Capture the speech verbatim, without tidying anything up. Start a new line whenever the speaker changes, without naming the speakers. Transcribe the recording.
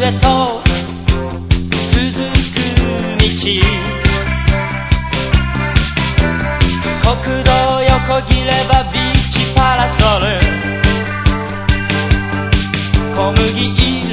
へと続く道、国道横切ればビーチパラソル、小麦色